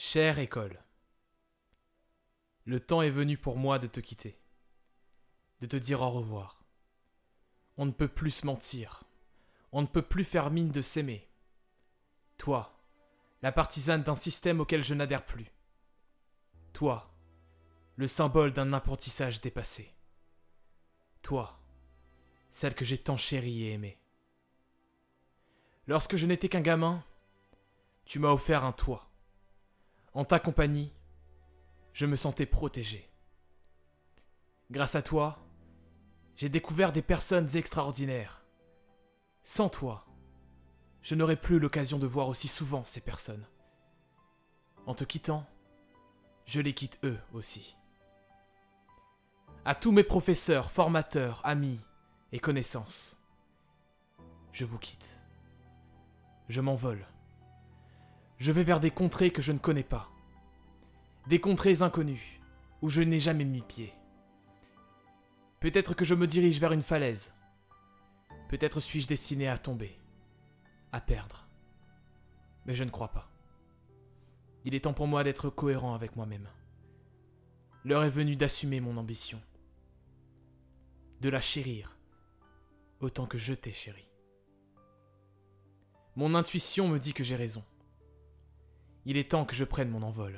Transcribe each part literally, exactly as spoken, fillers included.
Chère école, le temps est venu pour moi de te quitter, de te dire au revoir. On ne peut plus se mentir, on ne peut plus faire mine de s'aimer. Toi, la partisane d'un système auquel je n'adhère plus. Toi, le symbole d'un apprentissage dépassé. Toi, celle que j'ai tant chérie et aimée. Lorsque je n'étais qu'un gamin, tu m'as offert un toit. En ta compagnie, je me sentais protégé. Grâce à toi, j'ai découvert des personnes extraordinaires. Sans toi, je n'aurais plus l'occasion de voir aussi souvent ces personnes. En te quittant, je les quitte eux aussi. À tous mes professeurs, formateurs, amis et connaissances, je vous quitte. Je m'envole. Je vais vers des contrées que je ne connais pas. Des contrées inconnues, où je n'ai jamais mis pied. Peut-être que je me dirige vers une falaise. Peut-être suis-je destiné à tomber, à perdre. Mais je ne crois pas. Il est temps pour moi d'être cohérent avec moi-même. L'heure est venue d'assumer mon ambition. De la chérir, autant que je t'ai chérie. Mon intuition me dit que j'ai raison. Il est temps que je prenne mon envol.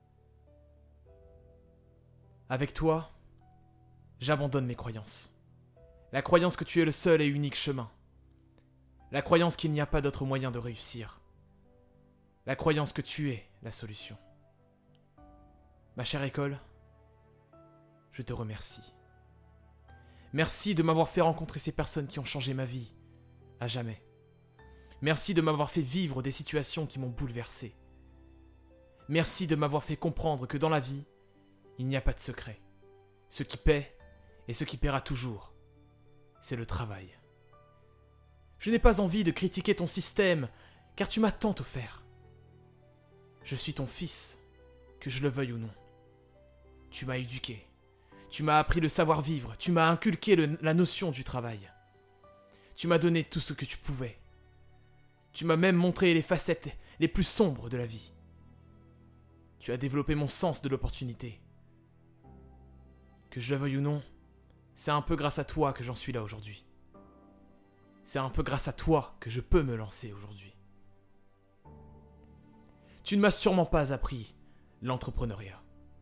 Avec toi, j'abandonne mes croyances. La croyance que tu es le seul et unique chemin. La croyance qu'il n'y a pas d'autre moyen de réussir. La croyance que tu es la solution. Ma chère école, je te remercie. Merci de m'avoir fait rencontrer ces personnes qui ont changé ma vie, à jamais. Merci de m'avoir fait vivre des situations qui m'ont bouleversé. Merci de m'avoir fait comprendre que dans la vie, il n'y a pas de secret. Ce qui paie et ce qui paiera toujours, c'est le travail. Je n'ai pas envie de critiquer ton système, car tu m'as tant offert. Je suis ton fils, que je le veuille ou non. Tu m'as éduqué, tu m'as appris le savoir-vivre, tu m'as inculqué le, la notion du travail. Tu m'as donné tout ce que tu pouvais. Tu m'as même montré les facettes les plus sombres de la vie. Tu as développé mon sens de l'opportunité. Que je le veuille ou non, c'est un peu grâce à toi que j'en suis là aujourd'hui. C'est un peu grâce à toi que je peux me lancer aujourd'hui. Tu ne m'as sûrement pas appris l'entrepreneuriat.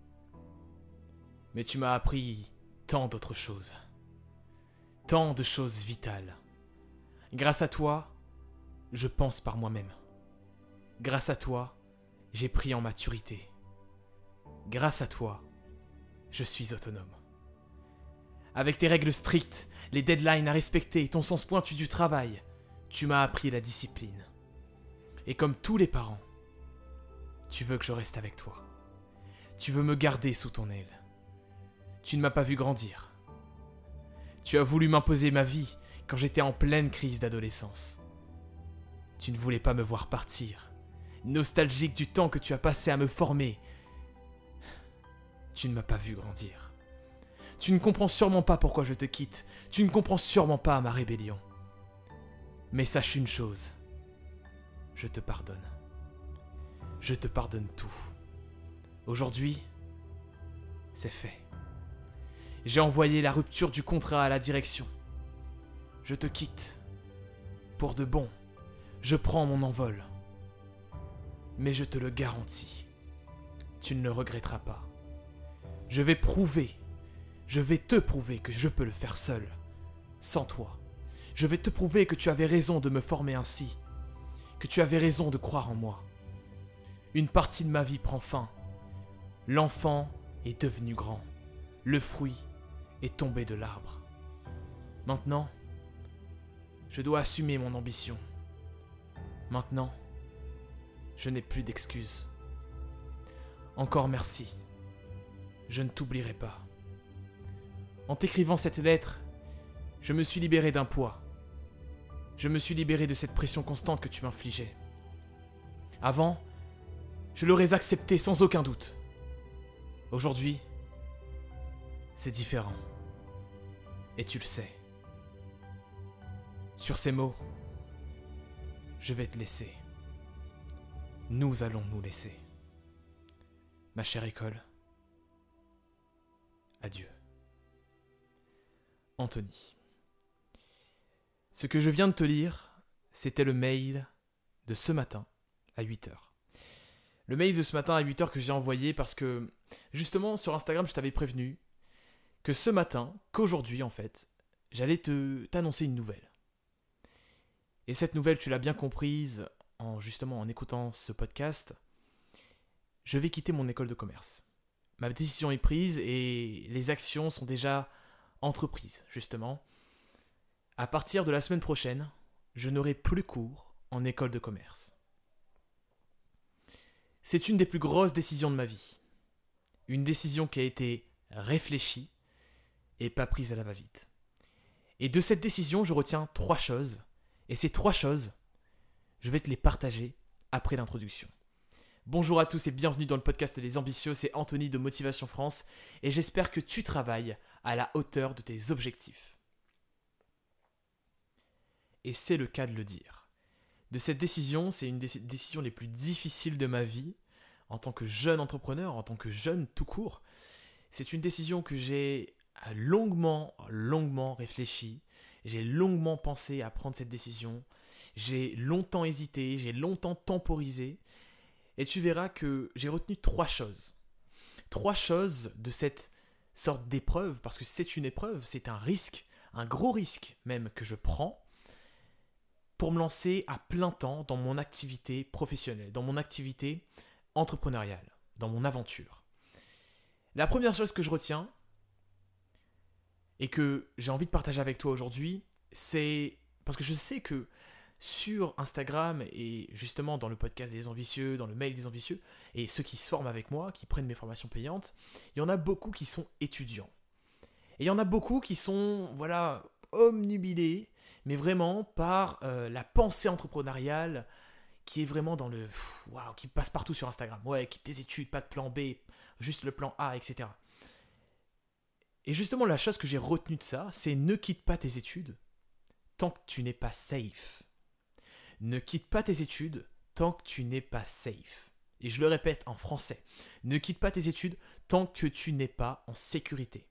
Mais tu m'as appris tant d'autres choses. Tant de choses vitales. Grâce à toi, je pense par moi-même. Grâce à toi, j'ai pris en maturité. Grâce à toi, je suis autonome. Avec tes règles strictes, les deadlines à respecter et ton sens pointu du travail, tu m'as appris la discipline. Et comme tous les parents, tu veux que je reste avec toi. Tu veux me garder sous ton aile. Tu ne m'as pas vu grandir. Tu as voulu m'imposer ma vie quand j'étais en pleine crise d'adolescence. Tu ne voulais pas me voir partir, nostalgique du temps que tu as passé à me former. Tu ne m'as pas vu grandir. Tu ne comprends sûrement pas pourquoi je te quitte. Tu ne comprends sûrement pas ma rébellion. Mais sache une chose. Je te pardonne. Je te pardonne tout. Aujourd'hui, c'est fait. J'ai envoyé la rupture du contrat à la direction. Je te quitte. Pour de bon, je prends mon envol. Mais je te le garantis, tu ne le regretteras pas. Je vais prouver, je vais te prouver que je peux le faire seul, sans toi. Je vais te prouver que tu avais raison de me former ainsi, que tu avais raison de croire en moi. Une partie de ma vie prend fin. L'enfant est devenu grand. Le fruit est tombé de l'arbre. Maintenant, je dois assumer mon ambition. Maintenant, je n'ai plus d'excuses. Encore merci. Je ne t'oublierai pas. En t'écrivant cette lettre, je me suis libéré d'un poids. Je me suis libéré de cette pression constante que tu m'infligeais. Avant, je l'aurais accepté sans aucun doute. Aujourd'hui, c'est différent. Et tu le sais. Sur ces mots, je vais te laisser. Nous allons nous laisser. Ma chère école, adieu. Anthony. Ce que je viens de te lire, c'était le mail de ce matin à huit heures. Le mail de ce matin à huit heures que j'ai envoyé parce que, justement, sur Instagram, je t'avais prévenu que ce matin, qu'aujourd'hui en fait, j'allais te t'annoncer une nouvelle. Et cette nouvelle, tu l'as bien comprise en justement en écoutant ce podcast, je vais quitter mon école de commerce. Ma décision est prise et les actions sont déjà entreprises, justement. À partir de la semaine prochaine, je n'aurai plus cours en école de commerce. C'est une des plus grosses décisions de ma vie. Une décision qui a été réfléchie et pas prise à la va-vite. Et de cette décision, je retiens trois choses. Et ces trois choses, je vais te les partager après l'introduction. Bonjour à tous et bienvenue dans le podcast des ambitieux, c'est Anthony de Motivation France et j'espère que tu travailles à la hauteur de tes objectifs. Et c'est le cas de le dire. De cette décision, c'est une des décisions les plus difficiles de ma vie en tant que jeune entrepreneur, en tant que jeune tout court. C'est une décision que j'ai longuement, longuement réfléchi. J'ai longuement pensé à prendre cette décision. J'ai longtemps hésité, j'ai longtemps temporisé. Et tu verras que j'ai retenu trois choses. Trois choses de cette sorte d'épreuve, parce que c'est une épreuve, c'est un risque, un gros risque même que je prends pour me lancer à plein temps dans mon activité professionnelle, dans mon activité entrepreneuriale, dans mon aventure. La première chose que je retiens et que j'ai envie de partager avec toi aujourd'hui, c'est parce que je sais que sur Instagram et justement dans le podcast des ambitieux, dans le mail des ambitieux, et ceux qui se forment avec moi, qui prennent mes formations payantes, il y en a beaucoup qui sont étudiants. Et il y en a beaucoup qui sont, voilà, omnubilés, mais vraiment par euh, la pensée entrepreneuriale qui est vraiment dans le... Waouh, qui passe partout sur Instagram. Ouais, quitte tes études, pas de plan B, juste le plan A, et cetera. Et justement, la chose que j'ai retenue de ça, c'est ne quitte pas tes études tant que tu n'es pas safe. Ne quitte pas tes études tant que tu n'es pas safe. Et je le répète en français. Ne quitte pas tes études tant que tu n'es pas en sécurité.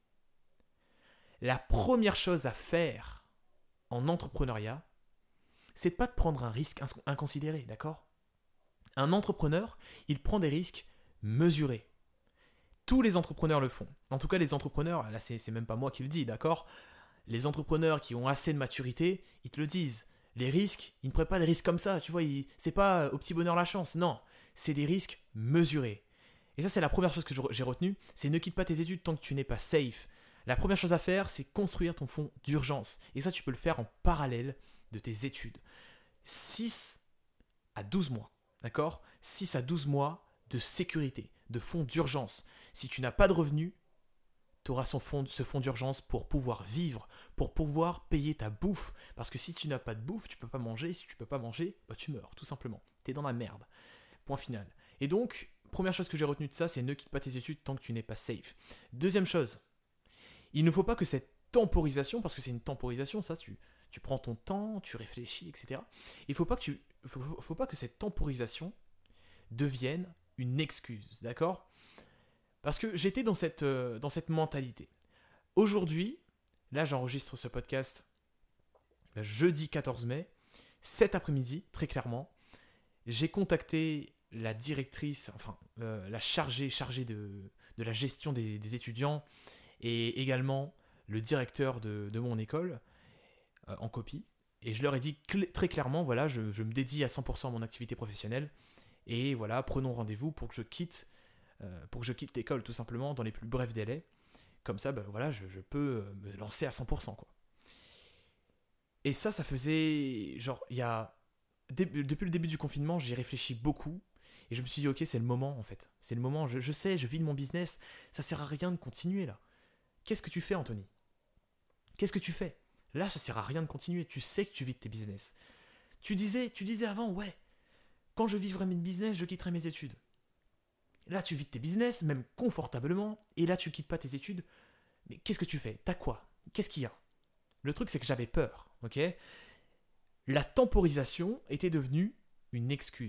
La première chose à faire en entrepreneuriat, c'est de ne pas de prendre un risque inconsidéré, d'accord ? Un entrepreneur, il prend des risques mesurés. Tous les entrepreneurs le font. En tout cas, les entrepreneurs, là c'est, c'est même pas moi qui le dis, d'accord ? Les entrepreneurs qui ont assez de maturité, ils te le disent. Les risques, ils ne prennent pas des risques comme ça, tu vois, ils, c'est pas au petit bonheur la chance, non, c'est des risques mesurés. Et ça, c'est la première chose que j'ai retenue, c'est ne quitte pas tes études tant que tu n'es pas safe. La première chose à faire, c'est construire ton fonds d'urgence. Et ça, tu peux le faire en parallèle de tes études. six à douze mois, d'accord ? six à douze mois de sécurité, de fonds d'urgence. Si tu n'as pas de revenus, tu auras son fond, ce fonds d'urgence pour pouvoir vivre, pour pouvoir payer ta bouffe. Parce que si tu n'as pas de bouffe, tu ne peux pas manger. Si tu ne peux pas manger, bah tu meurs, tout simplement. Tu es dans la merde. Point final. Et donc, première chose que j'ai retenue de ça, c'est ne quitte pas tes études tant que tu n'es pas safe. Deuxième chose, il ne faut pas que cette temporisation, parce que c'est une temporisation, ça, tu, tu prends ton temps, tu réfléchis, et cetera. Il ne faut pas que tu, faut, faut pas que cette temporisation devienne une excuse, d'accord ? Parce que j'étais dans cette, euh, dans cette mentalité. Aujourd'hui, là j'enregistre ce podcast jeudi quatorze mai, cet après-midi, très clairement, j'ai contacté la directrice, enfin euh, la chargée, chargée de, de la gestion des, des étudiants et également le directeur de, de mon école euh, en copie. Et je leur ai dit cl- très clairement, voilà, je, je me dédie à cent pour cent à mon activité professionnelle et voilà, prenons rendez-vous pour que je quitte Euh, pour que je quitte l'école tout simplement dans les plus brefs délais. Comme ça, ben voilà, je, je peux me lancer à cent pour cent, quoi. Et ça, ça faisait... Genre, il y a... Dé- depuis le début du confinement, j'ai réfléchi beaucoup. Et je me suis dit, ok, c'est le moment, en fait. C'est le moment, je, je sais, je vis de mon business. Ça sert à rien de continuer, là. Qu'est-ce que tu fais, Anthony ? Qu'est-ce que tu fais ? Là, ça sert à rien de continuer. Tu sais que tu vis de tes business. Tu disais, tu disais avant, ouais, quand je vivrai mes business, je quitterai mes études. Là, tu vis de tes business, même confortablement, et là, tu quittes pas tes études. Mais qu'est-ce que tu fais ? T'as quoi ? Qu'est-ce qu'il y a ? Le truc, c'est que j'avais peur, ok ? La temporisation était devenue une excuse.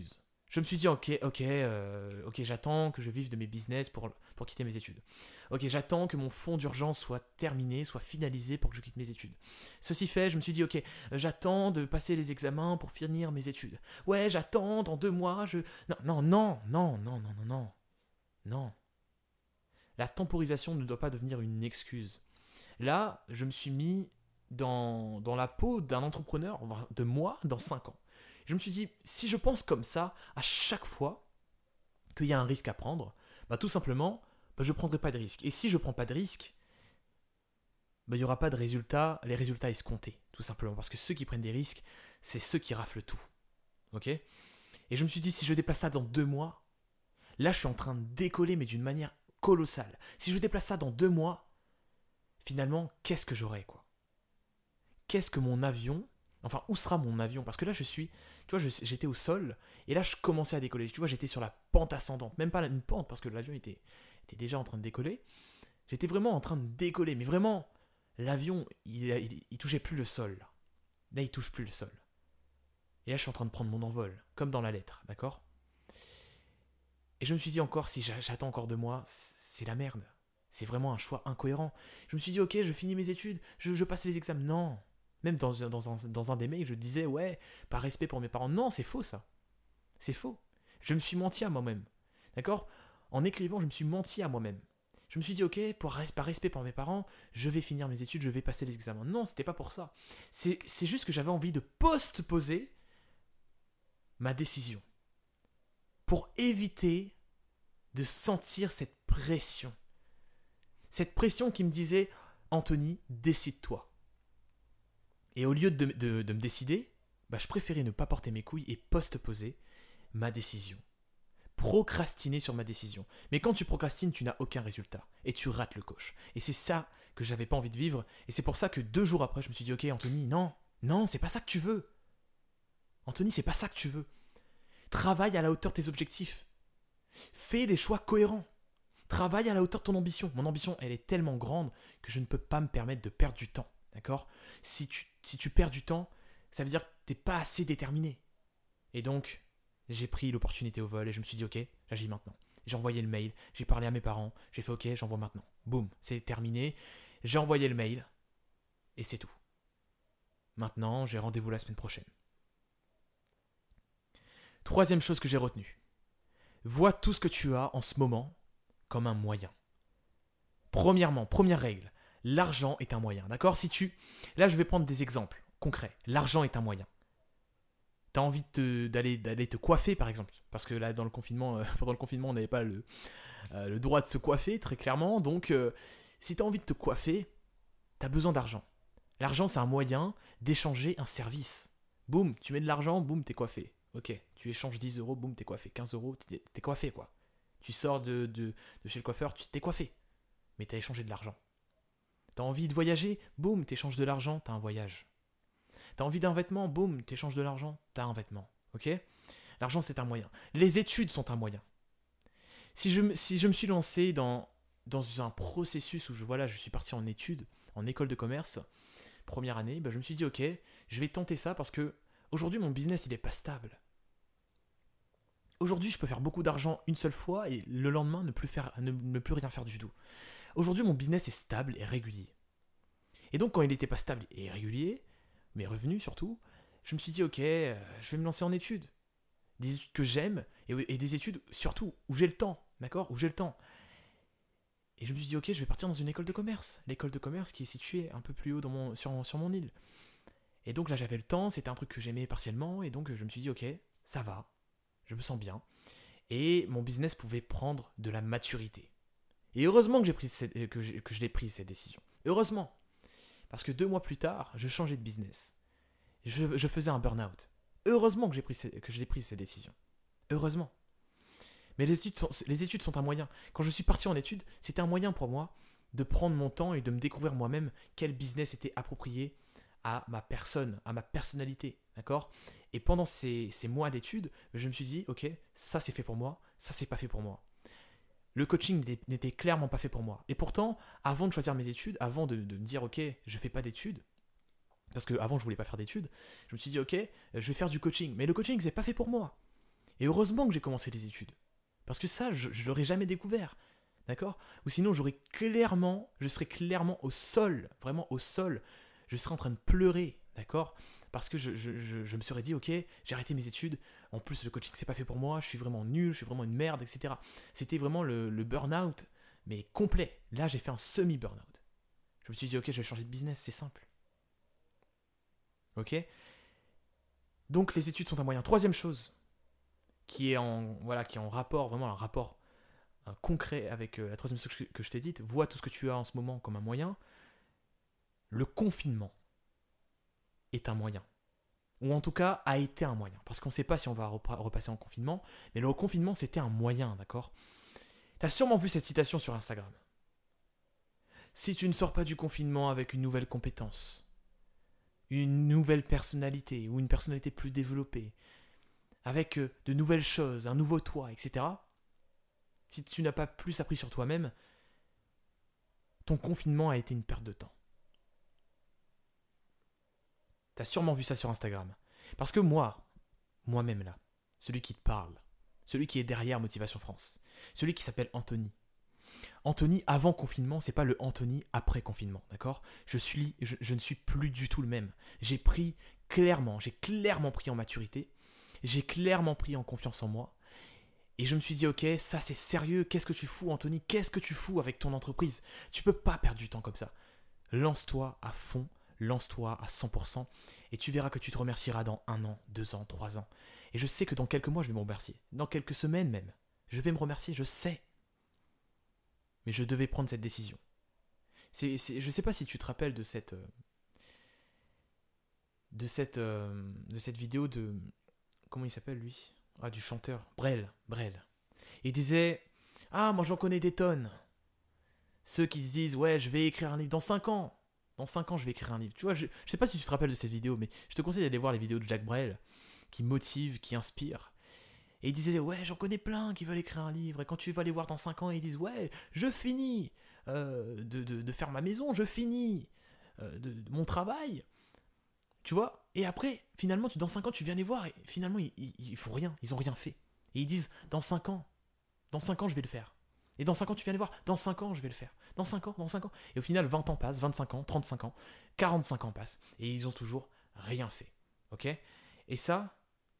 Je me suis dit, ok, ok, euh, ok, j'attends que je vive de mes business pour, pour quitter mes études. Ok, j'attends que mon fonds d'urgence soit terminé, soit finalisé pour que je quitte mes études. Ceci fait, je me suis dit, ok, euh, j'attends de passer les examens pour finir mes études. Ouais, j'attends, dans deux mois, je... Non, non, non, non, non, non, non, non, non. La temporisation ne doit pas devenir une excuse. Là, je me suis mis dans, dans la peau d'un entrepreneur, de moi, dans cinq ans. Je me suis dit, si je pense comme ça, à chaque fois qu'il y a un risque à prendre, bah tout simplement, bah je ne prendrai pas de risque. Et si je ne prends pas de risque, bah il n'y aura pas de résultats, les résultats escomptés, tout simplement. Parce que ceux qui prennent des risques, c'est ceux qui raflent tout. Ok ? Et je me suis dit, si je déplace ça dans deux mois, là je suis en train de décoller, mais d'une manière colossale. Si je déplace ça dans deux mois, finalement, qu'est-ce que j'aurai, quoi ? Qu'est-ce que mon avion... Enfin, où sera mon avion ? Parce que là, je suis... Tu vois, je- j'étais au sol, et là, je commençais à décoller. Tu vois, j'étais sur la pente ascendante. Même pas une pente, parce que l'avion était, était déjà en train de décoller. J'étais vraiment en train de décoller. Mais vraiment, l'avion, il, il, il touchait plus le sol. Là. là, il touche plus le sol. Et là, je suis en train de prendre mon envol, comme dans la lettre, d'accord ? Et je me suis dit encore, si j'a- j'attends encore deux mois, c'est la merde. C'est vraiment un choix incohérent. Je me suis dit, ok, je finis mes études, je, je passe les examens. Non. Même dans, dans, un, dans un des mails, je disais, ouais, par respect pour mes parents. Non, c'est faux ça. C'est faux. Je me suis menti à moi-même. D'accord ? En écrivant, je me suis menti à moi-même. Je me suis dit, ok, pour, par respect pour mes parents, je vais finir mes études, je vais passer les examens. Non, c'était pas pour ça. C'est, c'est juste que j'avais envie de postposer ma décision. Pour éviter de sentir cette pression. Cette pression qui me disait, Anthony, décide-toi. Et au lieu de, de, de me décider, bah, je préférais ne pas porter mes couilles et postposer ma décision. Procrastiner sur ma décision. Mais quand tu procrastines, tu n'as aucun résultat. Et tu rates le coche. Et c'est ça que j'avais pas envie de vivre. Et c'est pour ça que deux jours après, je me suis dit, ok Anthony, non, non, c'est pas ça que tu veux. Anthony, c'est pas ça que tu veux. Travaille à la hauteur de tes objectifs. Fais des choix cohérents. Travaille à la hauteur de ton ambition. Mon ambition, elle est tellement grande que je ne peux pas me permettre de perdre du temps. D'accord ? si tu, si tu perds du temps, ça veut dire que tu n'es pas assez déterminé. Et donc, j'ai pris l'opportunité au vol et je me suis dit, ok, j'agis maintenant. J'ai envoyé le mail, j'ai parlé à mes parents, j'ai fait, ok, j'envoie maintenant. Boum, c'est terminé. J'ai envoyé le mail et c'est tout. Maintenant, j'ai rendez-vous la semaine prochaine. Troisième chose que j'ai retenue. Vois tout ce que tu as en ce moment comme un moyen. Premièrement, première règle, l'argent est un moyen, d'accord ? Si tu... Là, je vais prendre des exemples concrets. L'argent est un moyen. Tu as envie de te, d'aller, d'aller te coiffer, par exemple. Parce que là, dans le confinement, euh, pendant le confinement, on n'avait pas le, euh, le droit de se coiffer, très clairement. Donc, euh, si tu as envie de te coiffer, tu as besoin d'argent. L'argent, c'est un moyen d'échanger un service. Boum, tu mets de l'argent, boum, t'es coiffé. Ok, tu échanges dix euros, boum, t'es coiffé. quinze euros, t'es, t'es coiffé, quoi. Tu sors de, de, de chez le coiffeur, tu t'es coiffé. Mais t'as échangé de l'argent. T'as envie de voyager, boum, t'échanges de l'argent, t'as un voyage. T'as envie d'un vêtement, boum, t'échanges de l'argent, t'as un vêtement. Ok ? L'argent, c'est un moyen. Les études sont un moyen. Si je, si je me suis lancé dans, dans un processus où je, voilà, je suis parti en études, en école de commerce, première année, ben je me suis dit, ok, je vais tenter ça parce que aujourd'hui, mon business, il n'est pas stable. Aujourd'hui, je peux faire beaucoup d'argent une seule fois et le lendemain, ne plus, faire, ne, ne plus rien faire du tout. Aujourd'hui, mon business est stable et régulier. Et donc, quand il n'était pas stable et régulier, mes revenus surtout, je me suis dit, ok, euh, je vais me lancer en études. Des études que j'aime et, et des études surtout où j'ai le temps, d'accord ? Où j'ai le temps. Et je me suis dit, ok, je vais partir dans une école de commerce. L'école de commerce qui est située un peu plus haut dans mon, sur, sur mon île. Et donc là, j'avais le temps, c'était un truc que j'aimais partiellement, et donc je me suis dit, ok, ça va, je me sens bien. Et mon business pouvait prendre de la maturité. Et heureusement que, j'ai pris cette, que, j'ai, que je l'ai prise, cette décision. Heureusement. Parce que deux mois plus tard, je changeais de business. Je, je faisais un burn-out. Heureusement que, j'ai pris, que je l'ai prise, cette décision. Heureusement. Mais les études, sont, les études sont un moyen. Quand je suis parti en études, c'était un moyen pour moi de prendre mon temps et de me découvrir moi-même quel business était approprié à ma personne, à ma personnalité. D'accord ? Et pendant ces, ces mois d'études, je me suis dit, ok, ça c'est fait pour moi, ça c'est pas fait pour moi. Le coaching n'était clairement pas fait pour moi. Et pourtant, avant de choisir mes études, avant de, de me dire, ok, je fais pas d'études, parce qu'avant je voulais pas faire d'études, je me suis dit, ok, je vais faire du coaching. Mais le coaching, c'est pas fait pour moi. Et heureusement que j'ai commencé les études. Parce que ça, je ne l'aurais jamais découvert. D'accord ? Ou sinon, j'aurais clairement, je serais clairement au sol, vraiment au sol. Je serais en train de pleurer, d'accord ? Parce que je, je, je, je me serais dit, ok, j'ai arrêté mes études. En plus, le coaching, c'est pas fait pour moi. Je suis vraiment nul, je suis vraiment une merde, et cetera. C'était vraiment le, le burn-out, mais complet. Là, j'ai fait un semi-burn-out. Je me suis dit, ok, je vais changer de business, c'est simple. Ok ? Donc, les études sont un moyen. Troisième chose, qui est en, voilà, qui est en rapport, vraiment un rapport un concret avec euh, la troisième chose que, que je t'ai dite, vois tout ce que tu as en ce moment comme un moyen. Le confinement est un moyen. Ou en tout cas, a été un moyen. Parce qu'on ne sait pas si on va rep- repasser en confinement, mais le confinement, c'était un moyen, d'accord ? Tu as sûrement vu cette citation sur Instagram. Si tu ne sors pas du confinement avec une nouvelle compétence, une nouvelle personnalité, ou une personnalité plus développée, avec euh, de nouvelles choses, un nouveau toi, et cetera, si tu n'as pas plus appris sur toi-même, ton confinement a été une perte de temps. T'as sûrement vu ça sur Instagram. Parce que moi, moi-même là, celui qui te parle, celui qui est derrière Motivation France, celui qui s'appelle Anthony. Anthony avant confinement, c'est pas le Anthony après confinement, d'accord ? je, suis, je, je ne suis plus du tout le même. J'ai pris clairement, j'ai clairement pris en maturité, j'ai clairement pris en confiance en moi, et je me suis dit, ok, ça c'est sérieux, qu'est-ce que tu fous Anthony ? Qu'est-ce que tu fous avec ton entreprise ? Tu peux pas perdre du temps comme ça. Lance-toi à fond, lance-toi à cent pour cent et tu verras que tu te remercieras dans un an, deux ans, trois ans. Et je sais que dans quelques mois, je vais me remercier. Dans quelques semaines même. Je vais me remercier, je sais. Mais je devais prendre cette décision. C'est, c'est, je ne sais pas si tu te rappelles de cette, de cette, de cette vidéo de... Comment il s'appelle lui ? Ah, du chanteur. Brel. Brel. Il disait, ah, moi j'en connais des tonnes. Ceux qui se disent, ouais, je vais écrire un livre dans cinq ans. Dans cinq ans, je vais écrire un livre. Tu vois, je, je sais pas si tu te rappelles de cette vidéo, mais je te conseille d'aller voir les vidéos de Jacques Brel, qui motivent, qui inspirent. Et il disait, ouais, j'en connais plein qui veulent écrire un livre. Et quand tu vas les voir dans cinq ans, ils disent, ouais, je finis euh, de, de, de faire ma maison, je finis euh, de, de mon travail. Tu vois ? Et après, finalement, tu, dans cinq ans, tu viens les voir et finalement, ils, ils, ils font rien. Ils ont rien fait. Et ils disent, dans cinq ans, dans cinq ans, je vais le faire. Et dans cinq ans, tu viens les voir. Dans cinq ans, je vais le faire. Dans cinq ans, dans cinq ans. Et au final, vingt ans passent, vingt-cinq ans, trente-cinq ans, quarante-cinq ans passent. Et ils ont toujours rien fait. Ok ? Et ça,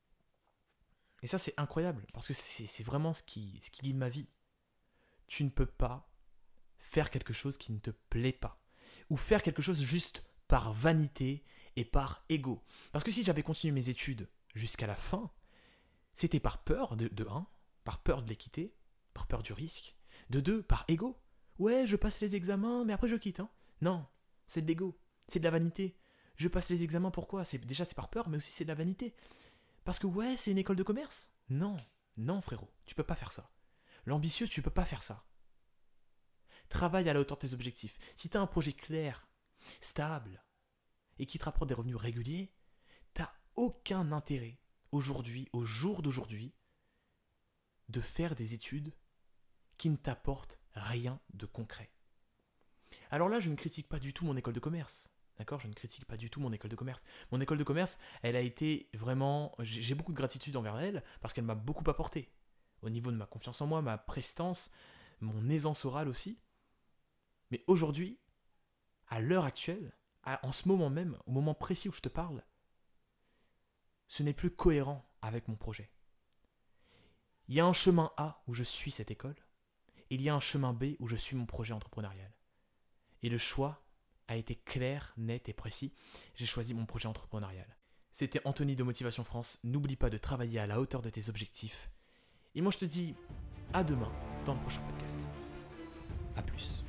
et ça, c'est incroyable. Parce que c'est, c'est vraiment ce qui, ce qui guide ma vie. Tu ne peux pas faire quelque chose qui ne te plaît pas. Ou faire quelque chose juste par vanité et par ego. Parce que si j'avais continué mes études jusqu'à la fin, c'était par peur, de, de un, par peur de l'équité, par peur du risque. De deux, par ego. Ouais, je passe les examens, mais après je quitte. Hein. Non, c'est de l'ego, c'est de la vanité. Je passe les examens, pourquoi ? c'est, Déjà, c'est par peur, mais aussi c'est de la vanité. Parce que ouais, c'est une école de commerce. Non, non frérot, tu peux pas faire ça. L'ambitieux, tu peux pas faire ça. Travaille à la hauteur de tes objectifs. Si tu as un projet clair, stable, et qui te rapporte des revenus réguliers, t'as aucun intérêt, aujourd'hui, au jour d'aujourd'hui, de faire des études qui ne t'apportent rien de concret. Alors là, je ne critique pas du tout mon école de commerce. D'accord ? Je ne critique pas du tout mon école de commerce. Mon école de commerce, elle a été vraiment... J'ai beaucoup de gratitude envers elle parce qu'elle m'a beaucoup apporté. Au niveau de ma confiance en moi, ma prestance, mon aisance orale aussi. Mais aujourd'hui, à l'heure actuelle, en ce moment même, au moment précis où je te parle, ce n'est plus cohérent avec mon projet. Il y a un chemin A où je suis cette école, et il y a un chemin B où je suis mon projet entrepreneurial. Et le choix a été clair, net et précis. J'ai choisi mon projet entrepreneurial. C'était Anthony de Motivation France. N'oublie pas de travailler à la hauteur de tes objectifs. Et moi je te dis à demain dans le prochain podcast. A plus.